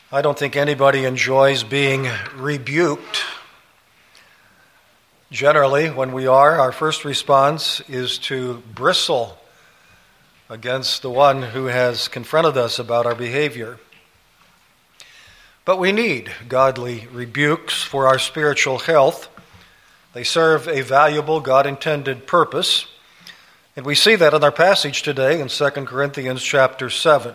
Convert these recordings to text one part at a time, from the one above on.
I don't think anybody enjoys being rebuked. Generally, when we are, our first response is to bristle against the one who has confronted us about our behavior. But we need godly rebukes for our spiritual health. They serve a valuable, God-intended purpose. And we see that in our passage today in 2 Corinthians chapter 7.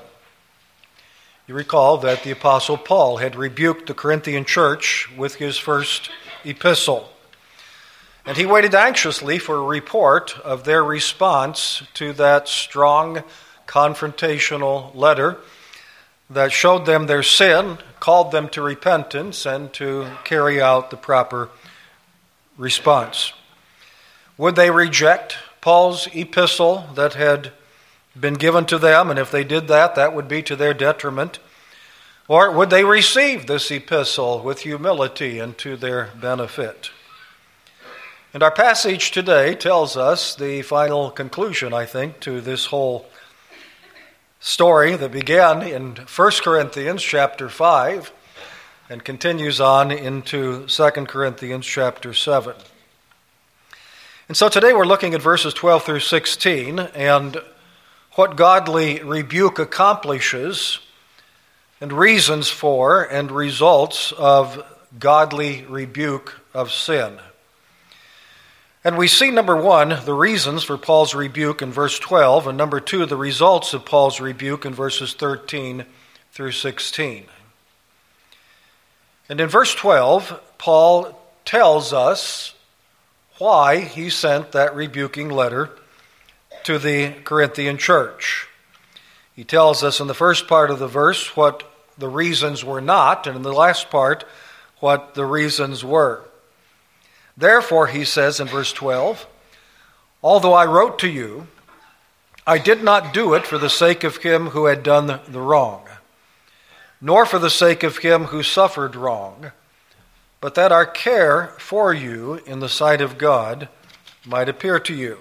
You recall that the Apostle Paul had rebuked the Corinthian church with his first epistle. And he waited anxiously for a report of their response to that strong confrontational letter that showed them their sin, called them to repentance, and to carry out the proper response. Would they reject Paul's epistle that had been given to them? And if they did that, that would be to their detriment. Or would they receive this epistle with humility and to their benefit? And our passage today tells us the final conclusion, I think, to this whole story that began in 1 Corinthians chapter 5 and continues on into 2 Corinthians chapter 7. And so today we're looking at verses 12 through 16 and what godly rebuke accomplishes and reasons for and results of godly rebuke of sin. And we see, number one, the reasons for Paul's rebuke in verse 12, and number two, the results of Paul's rebuke in verses 13 through 16. And in verse 12, Paul tells us why he sent that rebuking letter to the Corinthian church. He tells us in the first part of the verse what the reasons were not, and in the last part what the reasons were. Therefore, he says in verse 12, although I wrote to you, I did not do it for the sake of him who had done the wrong, nor for the sake of him who suffered wrong, but that our care for you in the sight of God might appear to you.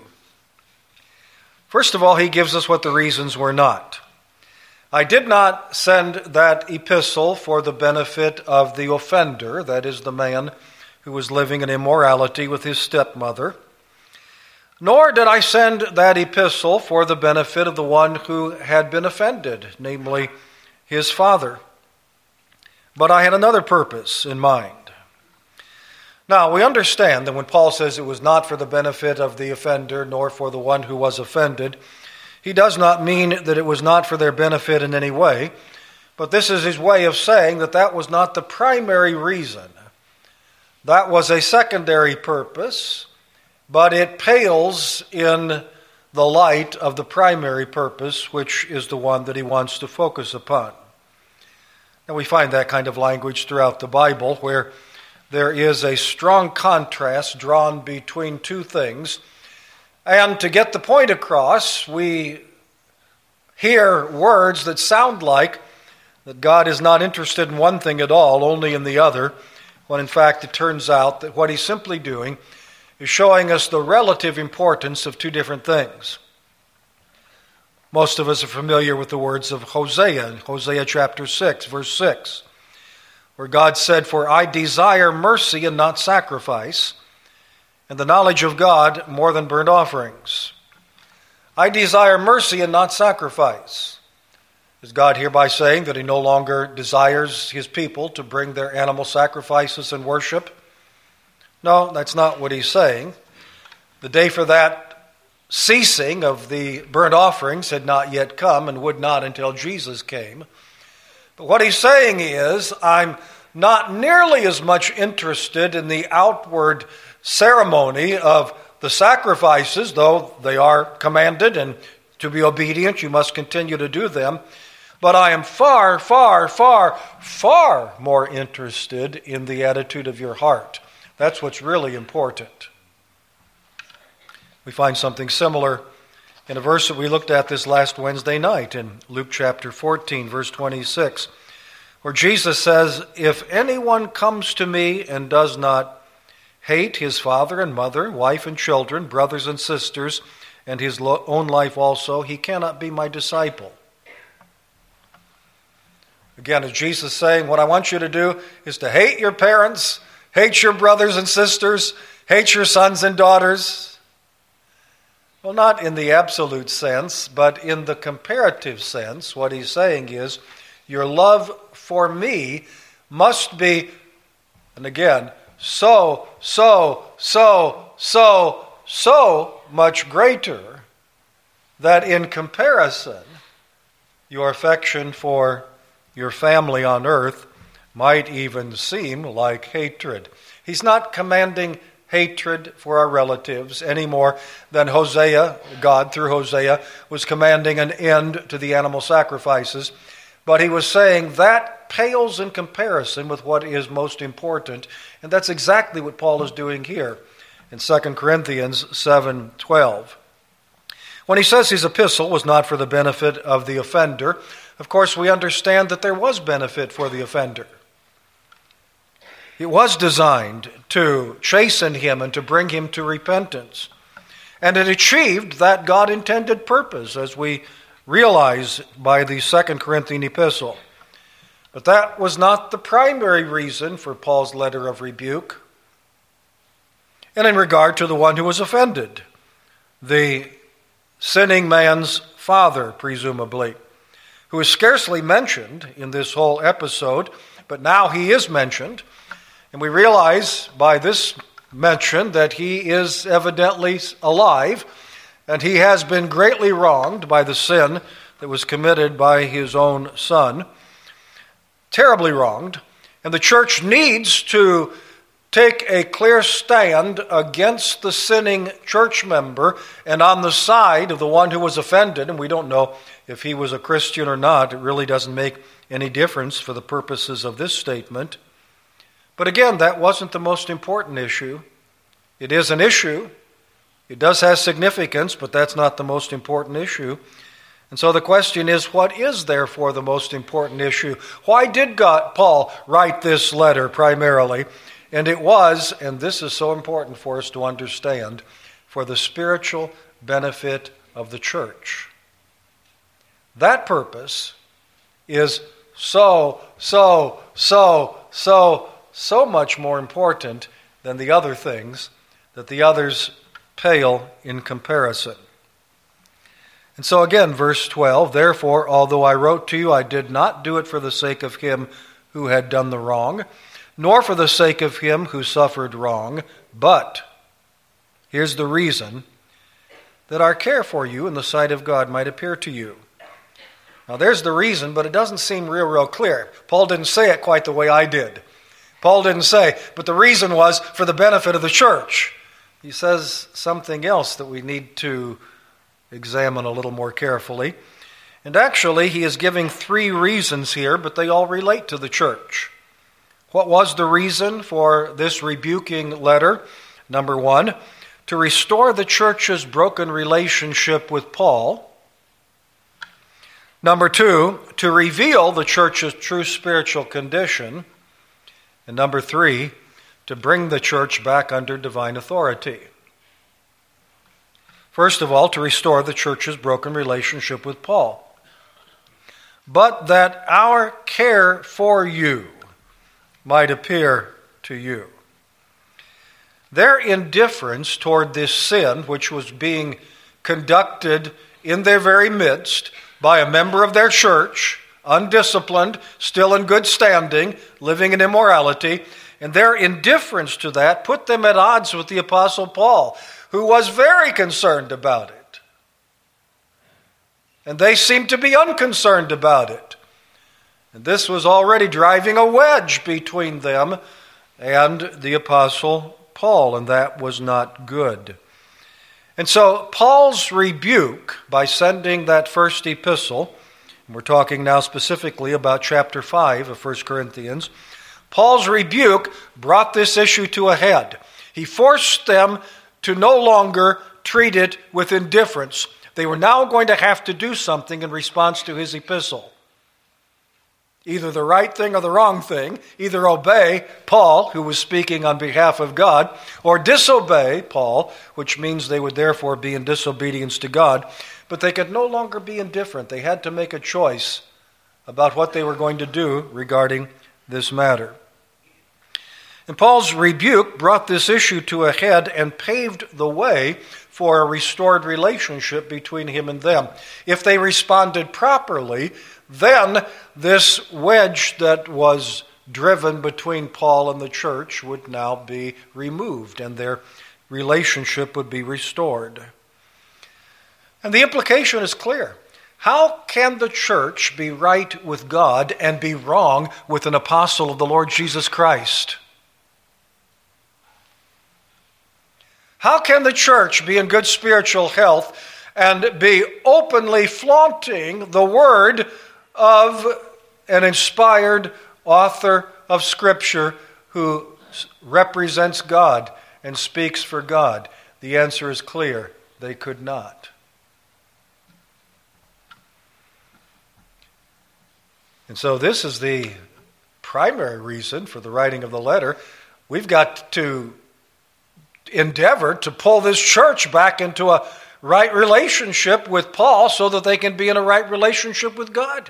First of all, he gives us what the reasons were not. I did not send that epistle for the benefit of the offender, that is the man who was living in immorality with his stepmother, nor did I send that epistle for the benefit of the one who had been offended, namely his father. But I had another purpose in mind. Now, we understand that when Paul says it was not for the benefit of the offender, nor for the one who was offended, he does not mean that it was not for their benefit in any way, but this is his way of saying that that was not the primary reason. That was a secondary purpose, but it pales in the light of the primary purpose, which is the one that he wants to focus upon. And we find that kind of language throughout the Bible, where there is a strong contrast drawn between two things. And to get the point across, we hear words that sound like that God is not interested in one thing at all, only in the other, when in fact it turns out that what he's simply doing is showing us the relative importance of two different things. Most of us are familiar with the words of Hosea, in Hosea chapter 6, verse 6, where God said, "For I desire mercy and not sacrifice, and the knowledge of God more than burnt offerings." I desire mercy and not sacrifice. Is God hereby saying that he no longer desires his people to bring their animal sacrifices and worship? No, that's not what he's saying. The day for that ceasing of the burnt offerings had not yet come and would not until Jesus came. But what he's saying is, I'm not nearly as much interested in the outward ceremony of the sacrifices, though they are commanded, and to be obedient, you must continue to do them. But I am far, far, far, far more interested in the attitude of your heart. That's what's really important. We find something similar in a verse that we looked at this last Wednesday night in Luke chapter 14, verse 26, where Jesus says, "If anyone comes to me and does not hate his father and mother, wife and children, brothers and sisters, and his own life also, he cannot be my disciple." Again, is Jesus saying, what I want you to do is to hate your parents, hate your brothers and sisters, hate your sons and daughters? Well, not in the absolute sense, but in the comparative sense. What he's saying is, your love for me must be, and again, so much greater that in comparison, your affection for your family on earth might even seem like hatred. He's not commanding hatred for our relatives any more than Hosea, God through Hosea, was commanding an end to the animal sacrifices. But he was saying that pales in comparison with what is most important. And that's exactly what Paul is doing here in 2 Corinthians 7:12. When he says his epistle was not for the benefit of the offender, of course we understand that there was benefit for the offender. It was designed to chasten him and to bring him to repentance. And it achieved that God-intended purpose, as we realize by the 2 Corinthian epistle. But that was not the primary reason for Paul's letter of rebuke. And in regard to the one who was offended, the sinning man's father, presumably, who is scarcely mentioned in this whole episode, but now he is mentioned. And we realize by this mention that he is evidently alive, and he has been greatly wronged by the sin that was committed by his own son. Terribly wronged. And the church needs to take a clear stand against the sinning church member and on the side of the one who was offended. And we don't know if he was a Christian or not. It really doesn't make any difference for the purposes of this statement. But again, that wasn't the most important issue. It is an issue. It does have significance, but that's not the most important issue. And so the question is, what is therefore the most important issue? Why did Paul write this letter primarily? And it was, and this is so important for us to understand, for the spiritual benefit of the church. That purpose is so much more important than the other things, that the others pale in comparison. And so again, verse 12, therefore, although I wrote to you, I did not do it for the sake of him who had done the wrong, nor for the sake of him who suffered wrong, but, here's the reason, that our care for you in the sight of God might appear to you. Now there's the reason, but it doesn't seem real clear. Paul didn't say it quite the way I did. Paul didn't say, but the reason was for the benefit of the church. He says something else that we need to examine a little more carefully. And actually, he is giving 3 reasons here, but they all relate to the church. What was the reason for this rebuking letter? Number 1, to restore the church's broken relationship with Paul. Number 2, to reveal the church's true spiritual condition. And number 3, to bring the church back under divine authority. First of all, to restore the church's broken relationship with Paul. But that our care for you might appear to you. Their indifference toward this sin, which was being conducted in their very midst by a member of their church, undisciplined, still in good standing, living in immorality, and their indifference to that put them at odds with the Apostle Paul, who was very concerned about it. And they seemed to be unconcerned about it. And this was already driving a wedge between them and the Apostle Paul, and that was not good. And so Paul's rebuke by sending that first epistle, and we're talking now specifically about chapter 5 of 1 Corinthians, Paul's rebuke brought this issue to a head. He forced them to no longer treat it with indifference. They were now going to have to do something in response to his epistle. Either the right thing or the wrong thing. Either obey Paul, who was speaking on behalf of God, or disobey Paul, which means they would therefore be in disobedience to God. But they could no longer be indifferent. They had to make a choice about what they were going to do regarding this matter. And Paul's rebuke brought this issue to a head and paved the way for a restored relationship between him and them. If they responded properly, then this wedge that was driven between Paul and the church would now be removed, and their relationship would be restored. And the implication is clear. How can the church be right with God and be wrong with an apostle of the Lord Jesus Christ? How can the church be in good spiritual health and be openly flaunting the word of an inspired author of Scripture who represents God and speaks for God? The answer is clear. They could not. And so this is the primary reason for the writing of the letter. We've got to endeavor to pull this church back into a right relationship with Paul so that they can be in a right relationship with God.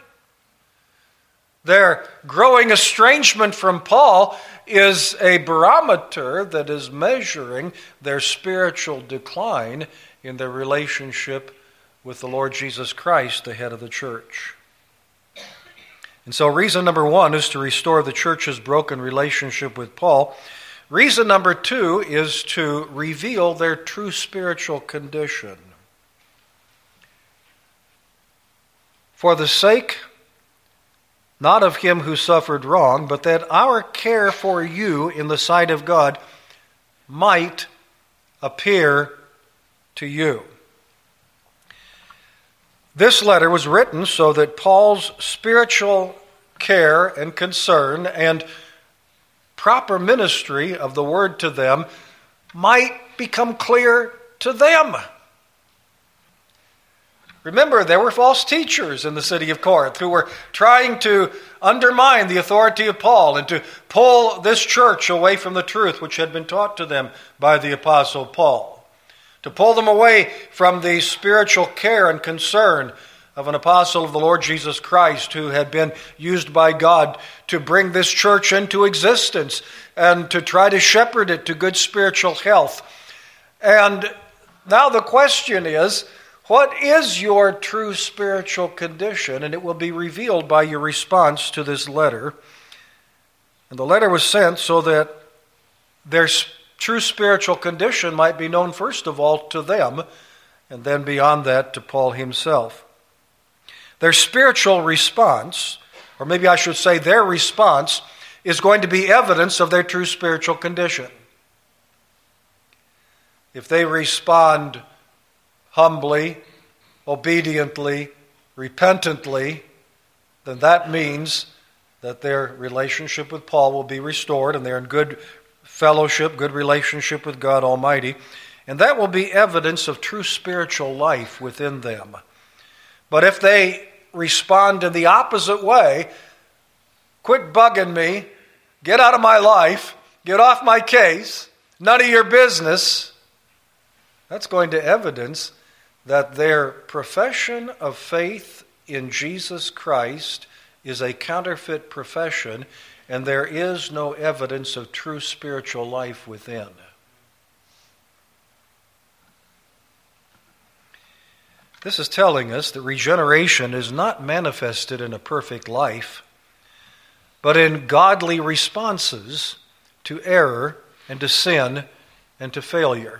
Their growing estrangement from Paul is a barometer that is measuring their spiritual decline in their relationship with the Lord Jesus Christ, the head of the church. And so reason number one is to restore the church's broken relationship with Paul. Reason number two is to reveal their true spiritual condition. For the sake not of him who suffered wrong, but that our care for you in the sight of God might appear to you. This letter was written so that Paul's spiritual care and concern and proper ministry of the word to them might become clear to them. Remember, there were false teachers in the city of Corinth who were trying to undermine the authority of Paul and to pull this church away from the truth which had been taught to them by the Apostle Paul. To pull them away from the spiritual care and concern of an apostle of the Lord Jesus Christ who had been used by God to bring this church into existence and to try to shepherd it to good spiritual health. And now the question is, what is your true spiritual condition? And it will be revealed by your response to this letter. And the letter was sent so that their true spiritual condition might be known first of all to them, and then beyond that to Paul himself. Their spiritual response, or maybe I should say their response, is going to be evidence of their true spiritual condition. If they respond humbly, obediently, repentantly, then that means that their relationship with Paul will be restored and they're in good fellowship, good relationship with God Almighty. And that will be evidence of true spiritual life within them. But if they respond in the opposite way, quit bugging me, get out of my life, get off my case, none of your business, that's going to evidence that their profession of faith in Jesus Christ is a counterfeit profession, and there is no evidence of true spiritual life within. This is telling us that regeneration is not manifested in a perfect life, but in godly responses to error and to sin and to failure.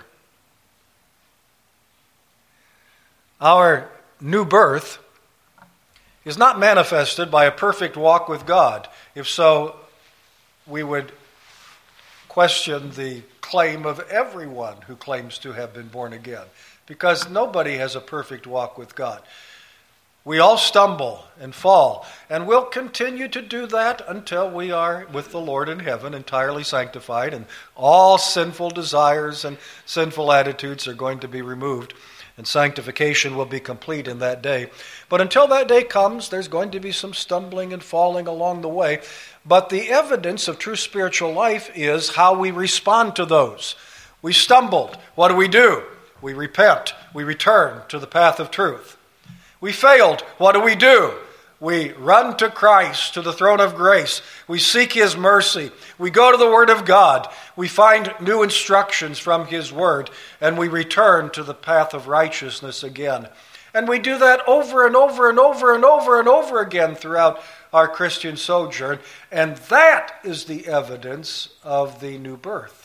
Our new birth is not manifested by a perfect walk with God. If so, we would question the claim of everyone who claims to have been born again, because nobody has a perfect walk with God. We all stumble and fall, and we'll continue to do that until we are with the Lord in heaven, entirely sanctified, and all sinful desires and sinful attitudes are going to be removed, and sanctification will be complete in that day. But until that day comes, there's going to be some stumbling and falling along the way. But the evidence of true spiritual life is how we respond to those. We stumbled. What do? We repent. We return to the path of truth. We failed. What do? we run to Christ, to the throne of grace. We seek His mercy. We go to the Word of God. We find new instructions from His Word, and we return to the path of righteousness again. And we do that over and over and over and over and over again throughout our Christian sojourn. And that is the evidence of the new birth.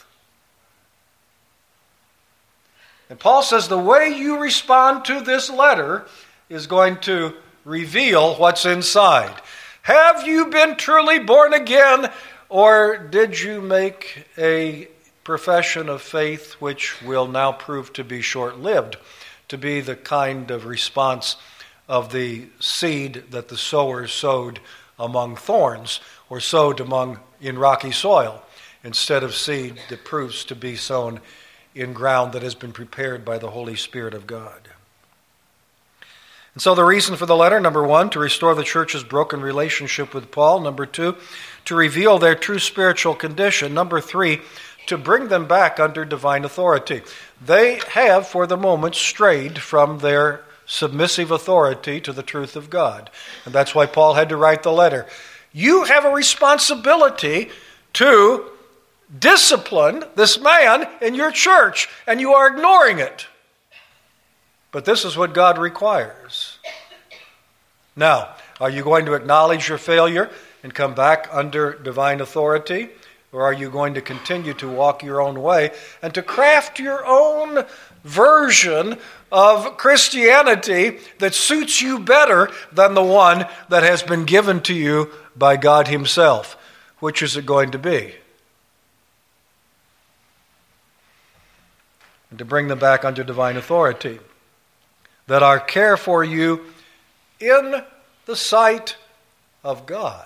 And Paul says the way you respond to this letter is going to reveal what's inside. Have you been truly born again, or did you make a profession of faith which will now prove to be short-lived, to be the kind of response of the seed that the sower sowed among thorns or sowed in rocky soil, instead of seed that proves to be sown in ground that has been prepared by the Holy Spirit of God? And so the reason for the letter, number one, to restore the church's broken relationship with Paul. Number two, to reveal their true spiritual condition. Number three, to bring them back under divine authority. They have, for the moment, strayed from their submissive authority to the truth of God. And that's why Paul had to write the letter. You have a responsibility to discipline this man in your church, and you are ignoring it. But this is what God requires. Now, are you going to acknowledge your failure and come back under divine authority? Or are you going to continue to walk your own way and to craft your own version of Christianity that suits you better than the one that has been given to you by God Himself? Which is it going to be? And to bring them back under divine authority. That our care for you in the sight of God,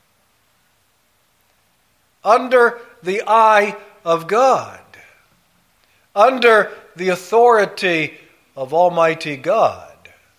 under the eye of God, under the authority of Almighty God,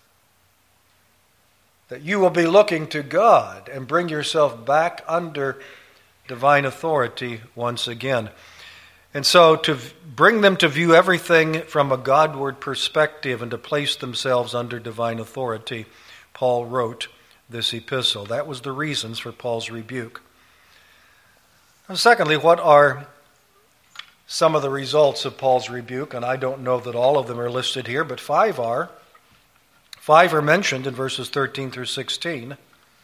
that you will be looking to God and bring yourself back under divine authority once again. And so to bring them to view everything from a Godward perspective and to place themselves under divine authority, Paul wrote this epistle. That was the reasons for Paul's rebuke. And secondly, what are some of the results of Paul's rebuke? And I don't know that all of them are listed here, but 5 are. 5 are mentioned in verses 13 through 16.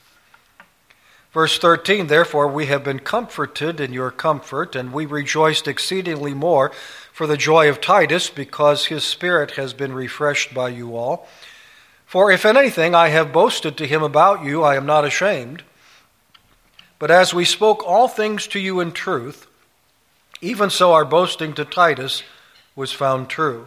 Verse 13, therefore we have been comforted in your comfort, and we rejoiced exceedingly more for the joy of Titus, because his spirit has been refreshed by you all. For if in anything I have boasted to him about you, I am not ashamed. But as we spoke all things to you in truth, even so our boasting to Titus was found true.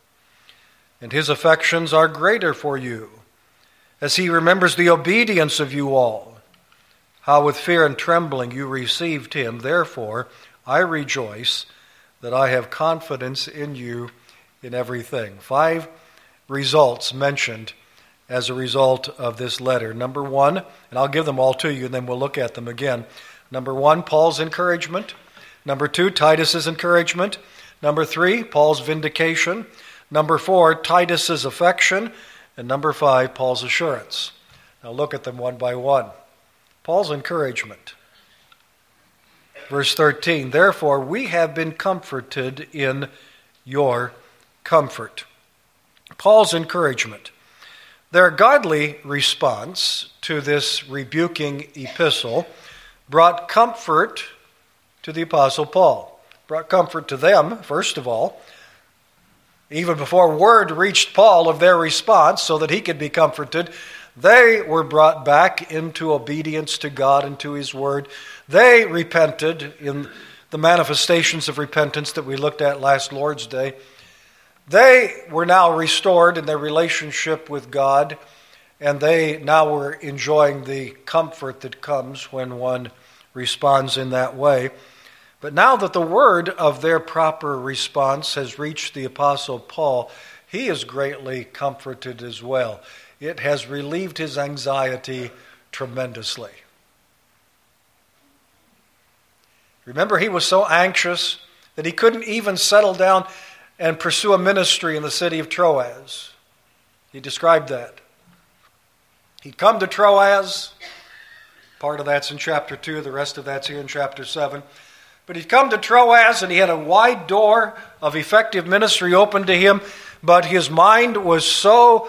And his affections are greater for you, as he remembers the obedience of you all, how with fear and trembling you received him. Therefore I rejoice that I have confidence in you in everything. 5 results mentioned as a result of this letter. Number 1, and I'll give them all to you and then we'll look at them again. Number 1, Paul's encouragement. Number 2, Titus's encouragement. Number 3, Paul's vindication. Number 4, Titus's affection. And number 5, Paul's assurance. Now look at them one by one. Paul's encouragement. Verse 13, therefore we have been comforted in your comfort. Paul's encouragement. Their godly response to this rebuking epistle brought comfort to the Apostle Paul. Brought comfort to them, first of all, even before word reached Paul of their response so that he could be comforted. They were brought back into obedience to God and to His Word. They repented in the manifestations of repentance that we looked at last Lord's Day. They were now restored in their relationship with God, and they now were enjoying the comfort that comes when one responds in that way. But now that the word of their proper response has reached the Apostle Paul, he is greatly comforted as well. It has relieved his anxiety tremendously. Remember, he was so anxious that he couldn't even settle down and pursue a ministry in the city of Troas. He described that. He'd come to Troas. Part of that's in chapter 2, the rest of that's here in chapter 7. But he'd come to Troas, and he had a wide door of effective ministry open to him, but his mind was so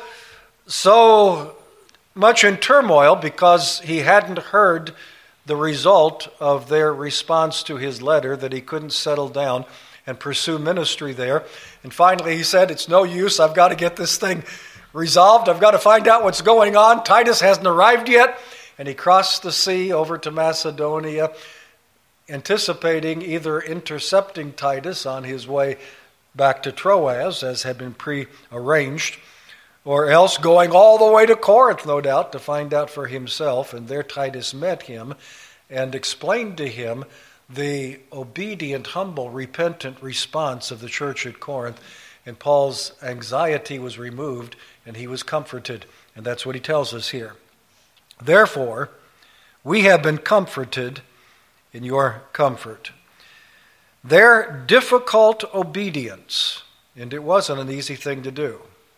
much in turmoil because he hadn't heard the result of their response to his letter that he couldn't settle down and pursue ministry there. And finally he said, it's no use, I've got to get this thing resolved. I've got to find out what's going on. Titus hasn't arrived yet. And he crossed the sea over to Macedonia, anticipating either intercepting Titus on his way back to Troas, as had been prearranged, or else going all the way to Corinth, no doubt, to find out for himself. And there Titus met him and explained to him the obedient, humble, repentant response of the church at Corinth. And Paul's anxiety was removed, and he was comforted. And that's what he tells us here. Therefore, we have been comforted in your comfort. Their difficult obedience, and it wasn't an easy thing to do,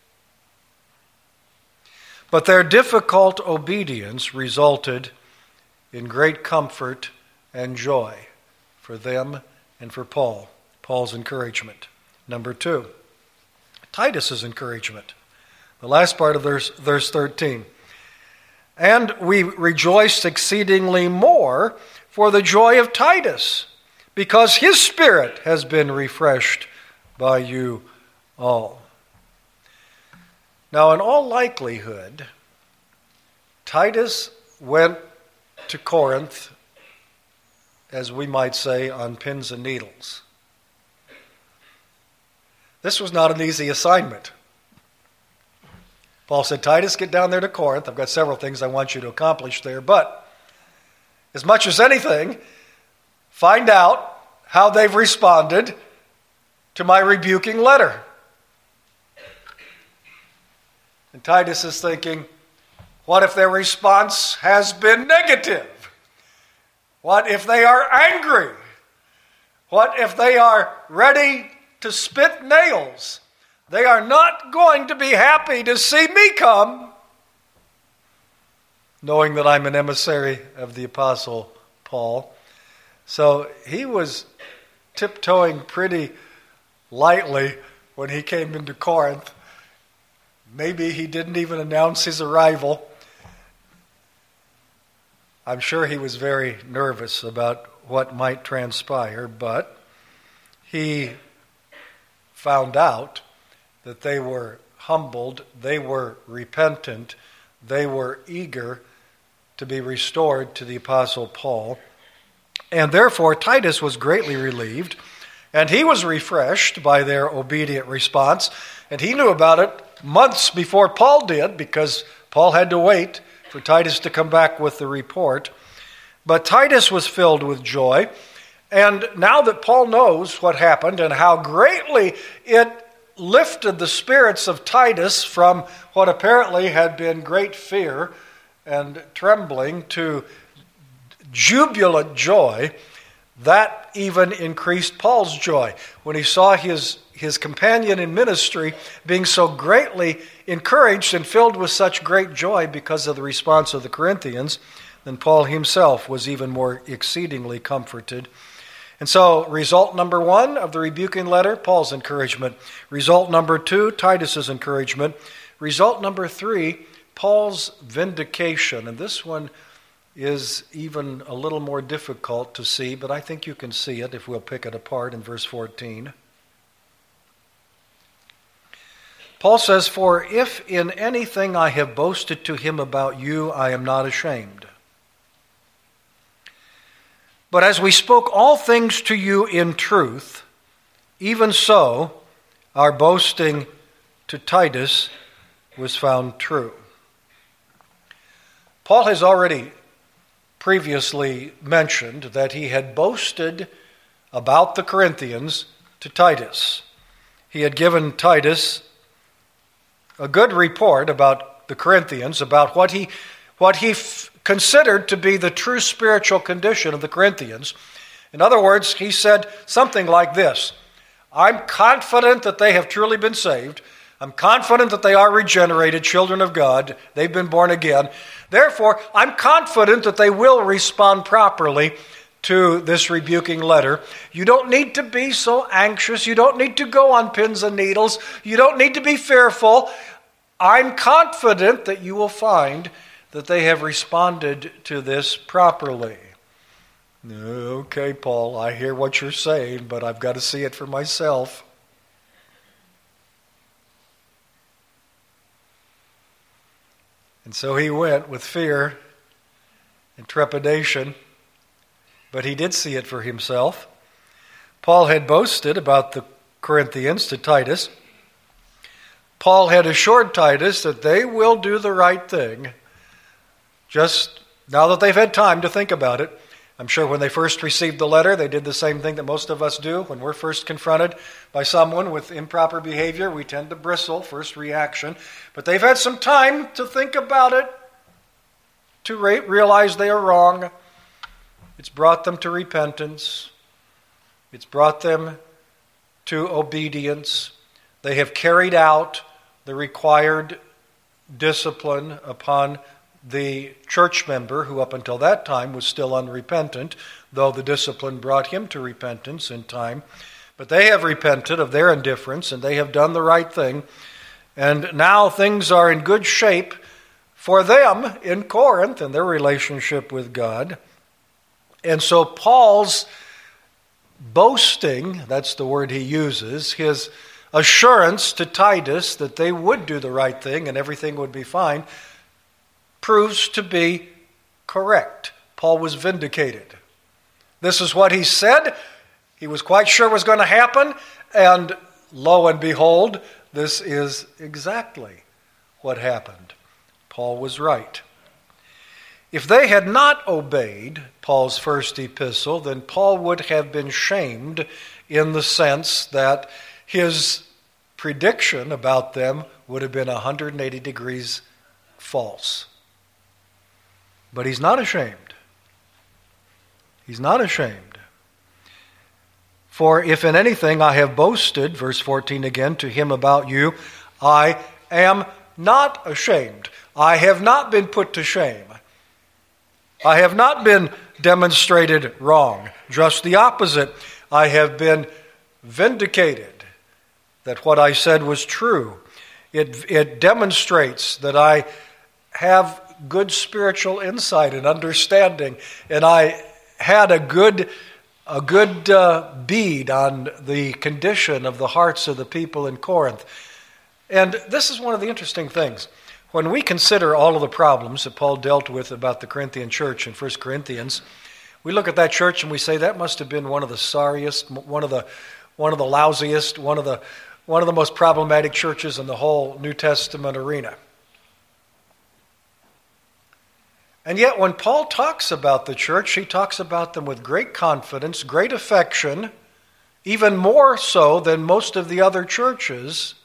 but their difficult obedience resulted in great comfort and joy for them and for Paul. Paul's encouragement. Number 2, Titus's encouragement. The last part of verse 13. And we rejoiced exceedingly more for the joy of Titus, because his spirit has been refreshed by you all. Now, in all likelihood, Titus went to Corinth, as we might say, on pins and needles. This was not an easy assignment. Paul said, Titus, get down there to Corinth. I've got several things I want you to accomplish there, but as much as anything, find out how they've responded to my rebuking letter. And Titus is thinking, what if their response has been negative? What if they are angry? What if they are ready to spit nails? They are not going to be happy to see me come, knowing that I'm an emissary of the Apostle Paul. So he was tiptoeing pretty lightly when he came into Corinth. Maybe he didn't even announce his arrival. I'm sure he was very nervous about what might transpire, but he found out that they were humbled, they were repentant, they were eager to be restored to the Apostle Paul. And therefore Titus was greatly relieved, and he was refreshed by their obedient response. And he knew about it months before Paul did, because Paul had to wait for Titus to come back with the report. But Titus was filled with joy. And now that Paul knows what happened and how greatly it lifted the spirits of Titus from what apparently had been great fear and trembling to jubilant joy, that even increased Paul's joy when he saw his companion in ministry being so greatly encouraged and filled with such great joy because of the response of the Corinthians. Then Paul himself was even more exceedingly comforted. And so, result number 1 of the rebuking letter, Paul's encouragement. Result number 2, Titus's encouragement. Result number 3, Paul's vindication. And this one is even a little more difficult to see, but I think you can see it if we'll pick it apart in verse 14. Paul says, "For if in anything I have boasted to him about you, I am not ashamed. But as we spoke all things to you in truth, even so our boasting to Titus was found true." Paul has already previously mentioned that he had boasted about the Corinthians to Titus. He had given Titus a good report about the Corinthians, about what he considered to be the true spiritual condition of the Corinthians. In other words, he said something like this: I'm confident that they have truly been saved. I'm confident that they are regenerated children of God. They've been born again. Therefore, I'm confident that they will respond properly to this rebuking letter. You don't need to be so anxious. You don't need to go on pins and needles. You don't need to be fearful. I'm confident that you will find that they have responded to this properly. Okay, Paul, I hear what you're saying, but I've got to see it for myself. And so he went with fear and trepidation, but he did see it for himself. Paul had boasted about the Corinthians to Titus. Paul had assured Titus that they will do the right thing, just now that they've had time to think about it. I'm sure when they first received the letter, they did the same thing that most of us do. When we're first confronted by someone with improper behavior, we tend to bristle, first reaction. But they've had some time to think about it, to realize they are wrong. It's brought them to repentance. It's brought them to obedience. They have carried out the required discipline upon the church member who up until that time was still unrepentant, though the discipline brought him to repentance in time. But they have repented of their indifference, and they have done the right thing. And now things are in good shape for them in Corinth and their relationship with God. And so Paul's boasting, that's the word he uses, his assurance to Titus that they would do the right thing and everything would be fine, proves to be correct. Paul was vindicated. This is what he said. He was quite sure was going to happen, and lo and behold, this is exactly what happened. Paul was right. If they had not obeyed Paul's first epistle, then Paul would have been shamed in the sense that his prediction about them would have been 180 degrees false. But he's not ashamed. He's not ashamed. For if in anything I have boasted, verse 14 again, to him about you, I am not ashamed. I have not been put to shame. I have not been demonstrated wrong. Just the opposite. I have been vindicated that what I said was true. It demonstrates that I have good spiritual insight and understanding, and I had a good bead on the condition of the hearts of the people in Corinth. And this is one of the interesting things. When we consider all of the problems that Paul dealt with about the Corinthian church in 1 Corinthians, we look at that church and we say that must have been one of the sorriest, one of the lousiest, one of the most problematic churches in the whole New Testament arena. And yet when Paul talks about the church, he talks about them with great confidence, great affection, even more so than most of the other churches.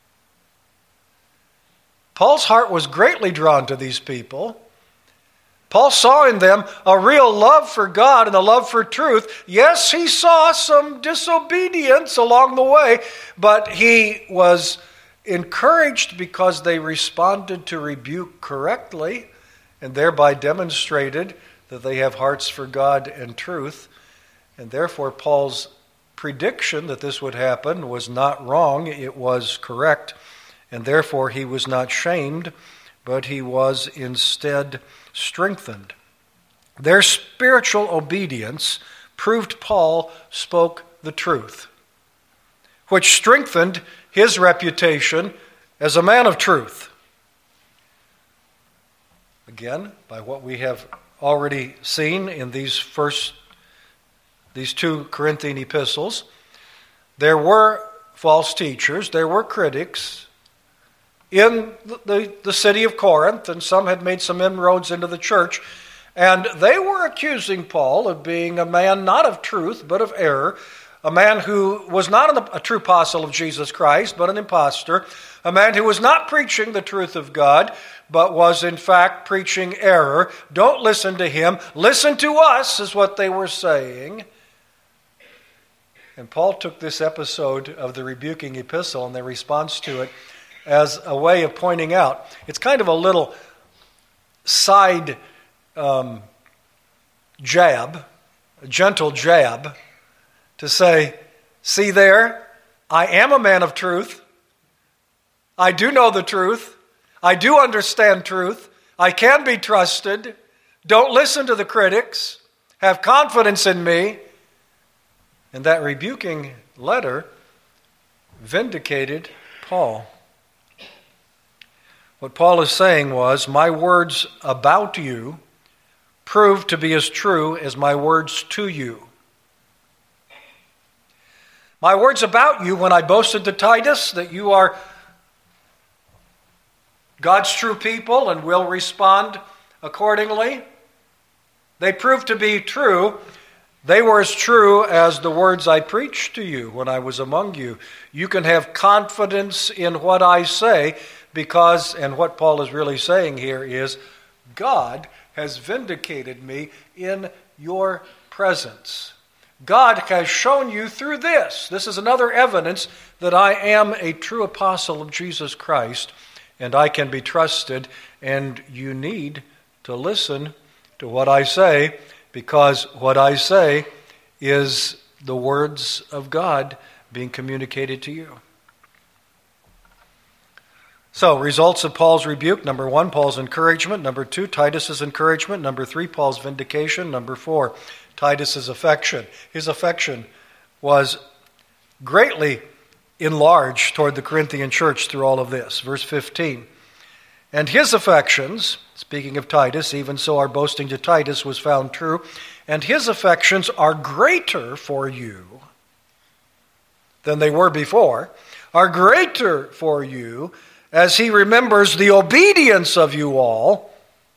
Paul's heart was greatly drawn to these people. Paul saw in them a real love for God and a love for truth. Yes, he saw some disobedience along the way, but he was encouraged because they responded to rebuke correctly, and thereby demonstrated that they have hearts for God and truth. And therefore, Paul's prediction that this would happen was not wrong, it was correct. And therefore, he was not shamed, but he was instead strengthened. Their spiritual obedience proved Paul spoke the truth, which strengthened his reputation as a man of truth. Again, by what we have already seen in these two Corinthian epistles, there were false teachers, there were critics in the city of Corinth, and some had made some inroads into the church, and they were accusing Paul of being a man not of truth, but of error, a man who was not a true apostle of Jesus Christ, but an impostor, a man who was not preaching the truth of God, but was in fact preaching error. Don't listen to him. Listen to us, is what they were saying. And Paul took this episode of the rebuking epistle and the response to it as a way of pointing out. It's kind of a little side jab, a gentle jab, to say, see there, I am a man of truth. I do know the truth. I do understand truth. I can be trusted. Don't listen to the critics. Have confidence in me. And that rebuking letter vindicated Paul. What Paul is saying was, my words about you prove to be as true as my words to you. My words about you, when I boasted to Titus that you are God's true people and will respond accordingly, they proved to be true. They were as true as the words I preached to you when I was among you. You can have confidence in what I say because, and what Paul is really saying here is, God has vindicated me in your presence. God has shown you through this. This is another evidence that I am a true apostle of Jesus Christ, and I can be trusted, and you need to listen to what I say, because what I say is the words of God being communicated to you. So, results of Paul's rebuke. Number 1, Paul's encouragement. Number 2, Titus's encouragement. Number 3, Paul's vindication. Number 4, Titus's affection. His affection was greatly enlarged toward the Corinthian church through all of this. Verse 15. And his affections, speaking of Titus, even so our boasting to Titus was found true, and his affections are greater for you than they were before, are greater for you, as he remembers the obedience of you all,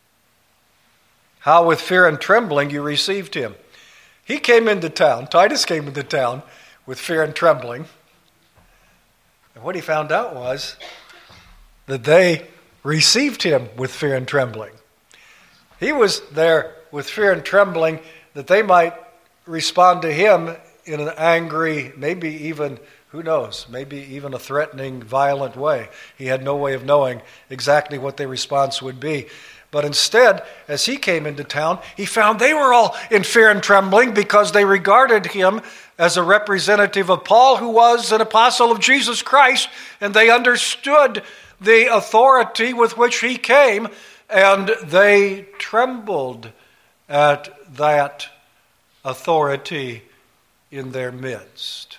how with fear and trembling you received him. He came into town, Titus came into town with fear and trembling. And what he found out was that they received him with fear and trembling. He was there with fear and trembling that they might respond to him in an angry, maybe even, who knows, maybe even a threatening, violent way. He had no way of knowing exactly what their response would be. But instead, as he came into town, he found they were all in fear and trembling because they regarded him as a representative of Paul, who was an apostle of Jesus Christ, and they understood the authority with which he came, and they trembled at that authority in their midst.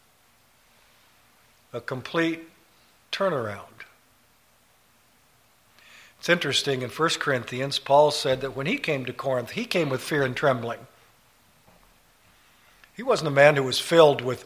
A complete turnaround. It's interesting, in 1 Corinthians, Paul said that when he came to Corinth, he came with fear and trembling. He wasn't a man who was filled with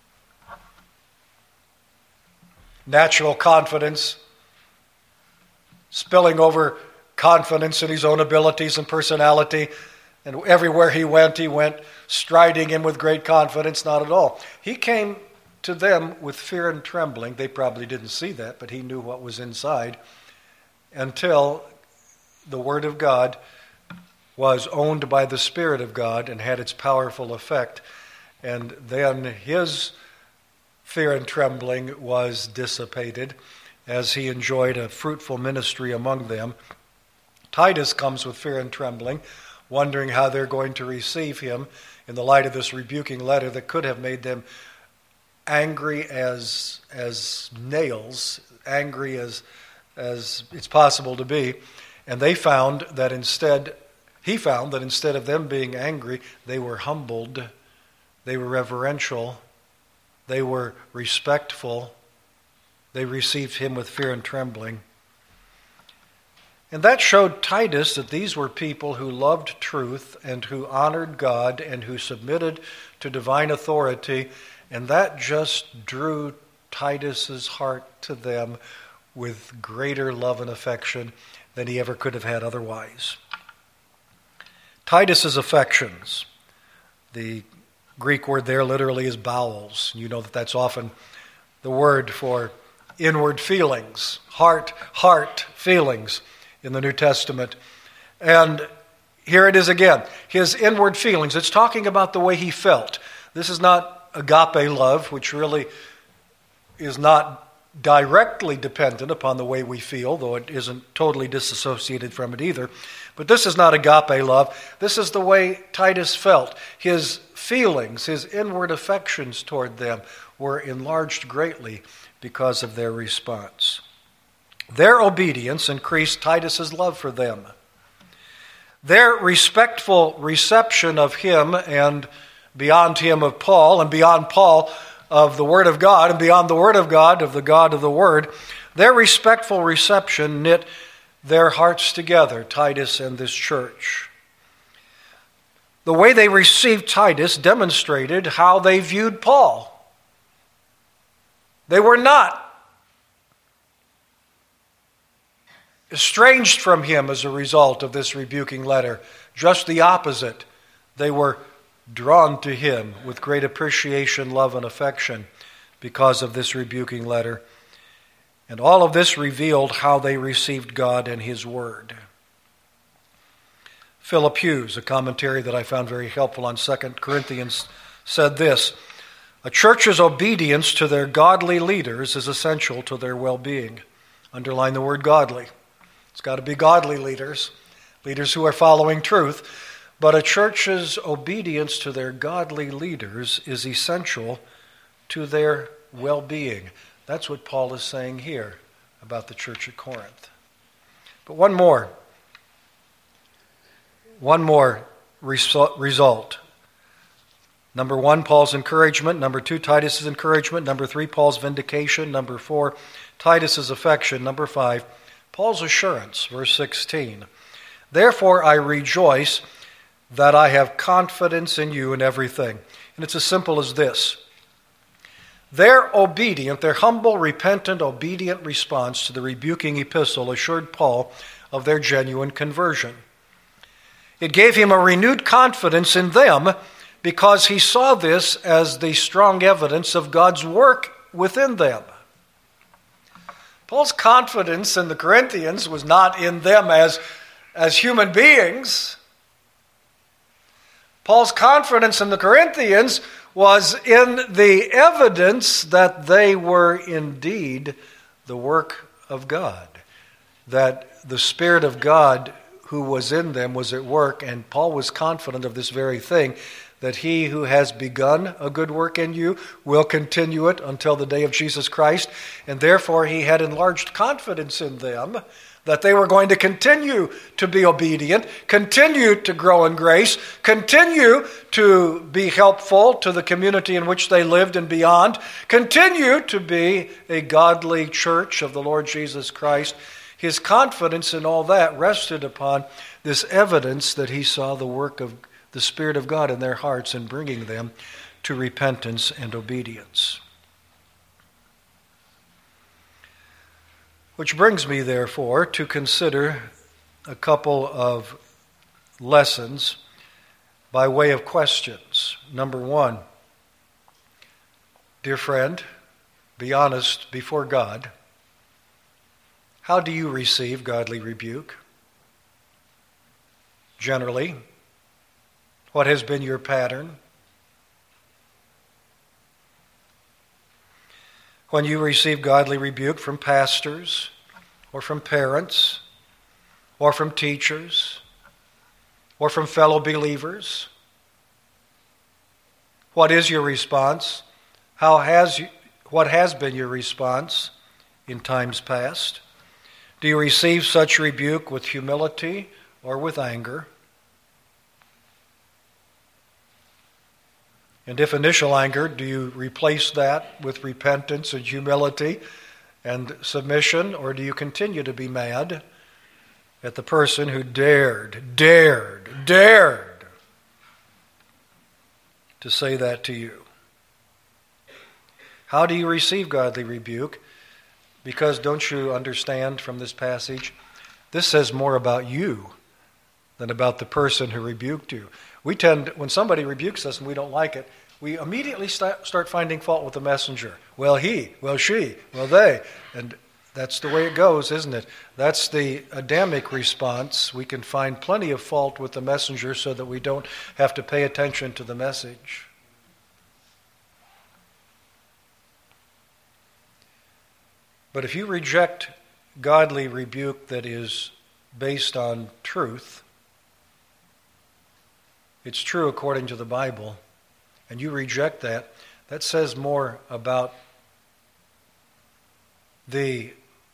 natural confidence, spilling over confidence in his own abilities and personality, and everywhere he went striding in with great confidence. Not at all. He came to them with fear and trembling. They probably didn't see that, but he knew what was inside, until the Word of God was owned by the Spirit of God and had its powerful effect. And then his fear and trembling was dissipated as he enjoyed a fruitful ministry among them. Titus comes with fear and trembling, wondering how they're going to receive him in the light of this rebuking letter that could have made them angry as nails, angry as it's possible to be. And he found that instead of them being angry, they were humbled, they were reverential, they were respectful, they received him with fear and trembling. And that showed Titus that these were people who loved truth and who honored God and who submitted to divine authority, and that just drew Titus's heart to them with greater love and affection than he ever could have had otherwise. Titus's affections, the Greek word there literally is bowels. You know that that's often the word for inward feelings, heart feelings in the New Testament. And here it is again, his inward feelings. It's talking about the way he felt. This is not agape love, which really is not directly dependent upon the way we feel, though it isn't totally disassociated from it either. But this is not agape love. This is the way Titus felt. His feelings, his inward affections toward them were enlarged greatly because of their response. Their obedience increased Titus's love for them. Their respectful reception of him, and beyond him of Paul, and beyond Paul of the Word of God, and beyond the Word of God of the Word, their respectful reception knit their hearts together, Titus and this church. The way they received Titus demonstrated how they viewed Paul. They were not estranged from him as a result of this rebuking letter. Just the opposite. They were drawn to him with great appreciation, love, and affection because of this rebuking letter. And all of this revealed how they received God and His Word. Philip Hughes, a commentary that I found very helpful on 2 Corinthians, said this: "A church's obedience to their godly leaders is essential to their well-being." Underline the word godly. It's got to be godly leaders, leaders who are following truth. But a church's obedience to their godly leaders is essential to their well-being. That's what Paul is saying here about the church at Corinth. But one more result. Number 1, Paul's encouragement. Number 2, Titus's encouragement. Number 3, Paul's vindication. Number 4, Titus's affection. Number 5, Paul's assurance. Verse 16. "Therefore I rejoice that I have confidence in you in everything." And it's as simple as this. Their humble, repentant, obedient response to the rebuking epistle assured Paul of their genuine conversion. It gave him a renewed confidence in them because he saw this as the strong evidence of God's work within them. Paul's confidence in the Corinthians was not in them as human beings. Paul's confidence in the Corinthians was in the evidence that they were indeed the work of God, that the Spirit of God who was in them was at work, and Paul was confident of this very thing, that he who has begun a good work in you will continue it until the day of Jesus Christ, and therefore he had enlarged confidence in them that they were going to continue to be obedient, continue to grow in grace, continue to be helpful to the community in which they lived and beyond, continue to be a godly church of the Lord Jesus Christ. His confidence in all that rested upon this evidence that he saw the work of the Spirit of God in their hearts and bringing them to repentance and obedience. Which brings me, therefore, to consider a couple of lessons by way of questions. Number 1, dear friend, be honest before God. How do you receive godly rebuke? Generally, what has been your pattern? When you receive godly rebuke from pastors, or from parents, or from teachers, or from fellow believers, what is your response? What has been your response in times past? Do you receive such rebuke with humility or with anger? And if initial anger, do you replace that with repentance and humility and submission, or do you continue to be mad at the person who dared to say that to you? How do you receive godly rebuke? Because don't you understand from this passage, this says more about you than about the person who rebuked you. We tend, when somebody rebukes us and we don't like it, we immediately start finding fault with the messenger. Well, he, well, she, well, they. And that's the way it goes, isn't it? That's the Adamic response. We can find plenty of fault with the messenger so that we don't have to pay attention to the message. But if you reject godly rebuke that is based on truth, it's true according to the Bible, and you reject that, that says more about the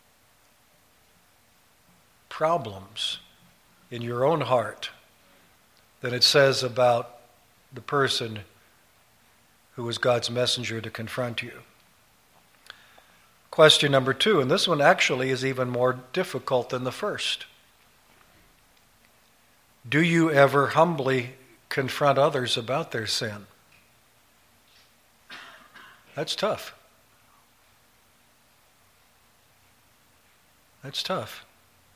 problems in your own heart than it says about the person who was God's messenger to confront you. Question number 2, and this one actually is even more difficult than the first. Do you ever humbly confront others about their sin? That's tough. That's tough.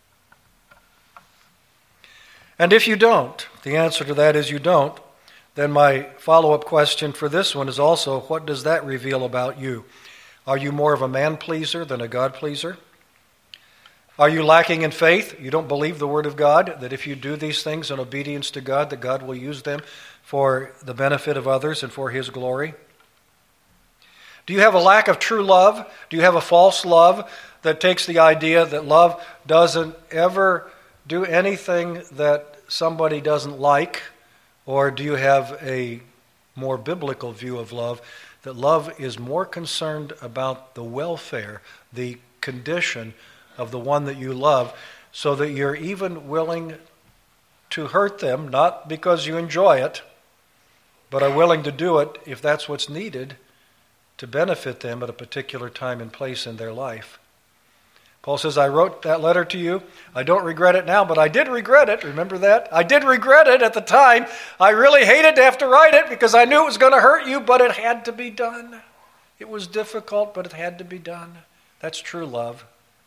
And if you don't, the answer to that is you don't, then my follow-up question for this one is also, what does that reveal about you? Are you more of a man-pleaser than a God-pleaser? Are you lacking in faith? You don't believe the Word of God, that if you do these things in obedience to God, that God will use them for the benefit of others and for His glory? Do you have a lack of true love? Do you have a false love that takes the idea that love doesn't ever do anything that somebody doesn't like? Or do you have a more biblical view of love, that love is more concerned about the welfare, the condition of the one that you love, so that you're even willing to hurt them, not because you enjoy it, but are willing to do it if that's what's needed to benefit them at a particular time and place in their life. Paul says, I wrote that letter to you. I don't regret it now, but I did regret it. Remember that? I did regret it at the time. I really hated to have to write it because I knew it was going to hurt you, but it had to be done. It was difficult, but it had to be done. That's true love.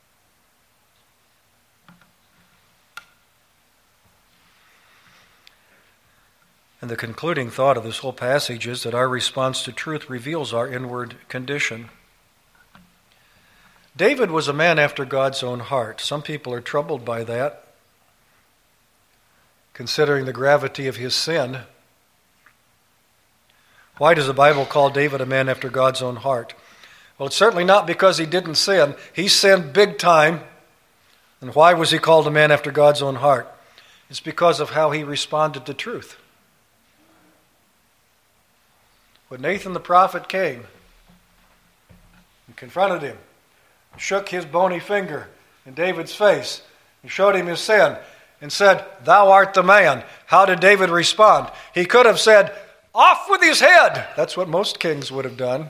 And the concluding thought of this whole passage is that our response to truth reveals our inward condition. David was a man after God's own heart. Some people are troubled by that, considering the gravity of his sin. Why does the Bible call David a man after God's own heart? Well, it's certainly not because he didn't sin. He sinned big time. And why was he called a man after God's own heart? It's because of how he responded to truth. When Nathan the prophet came and confronted him, shook his bony finger in David's face and showed him his sin and said, "Thou art the man," how did David respond? He could have said, "Off with his head." That's what most kings would have done.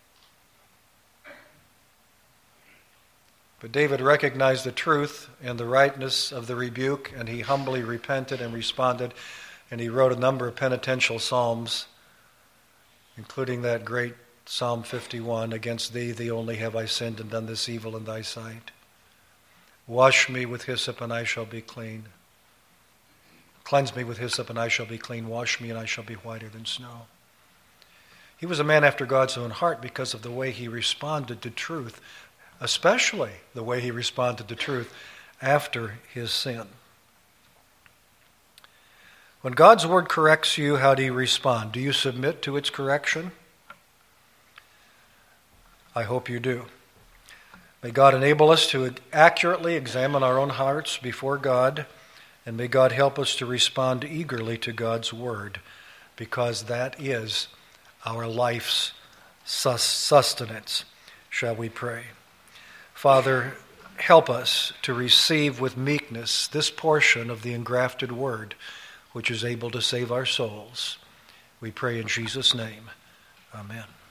But David recognized the truth and the rightness of the rebuke, and he humbly repented and responded, and he wrote a number of penitential psalms, including that great Psalm 51, "Against thee, thee only have I sinned and done this evil in thy sight. Wash me with hyssop and I shall be clean. Cleanse me with hyssop and I shall be clean. Wash me and I shall be whiter than snow." He was a man after God's own heart because of the way he responded to truth, especially the way he responded to truth after his sin. When God's word corrects you, how do you respond? Do you submit to its correction? I hope you do. May God enable us to accurately examine our own hearts before God, and may God help us to respond eagerly to God's word, because that is our life's sustenance. Shall we pray? Father, help us to receive with meekness this portion of the engrafted word, which is able to save our souls. We pray in Jesus' name. Amen.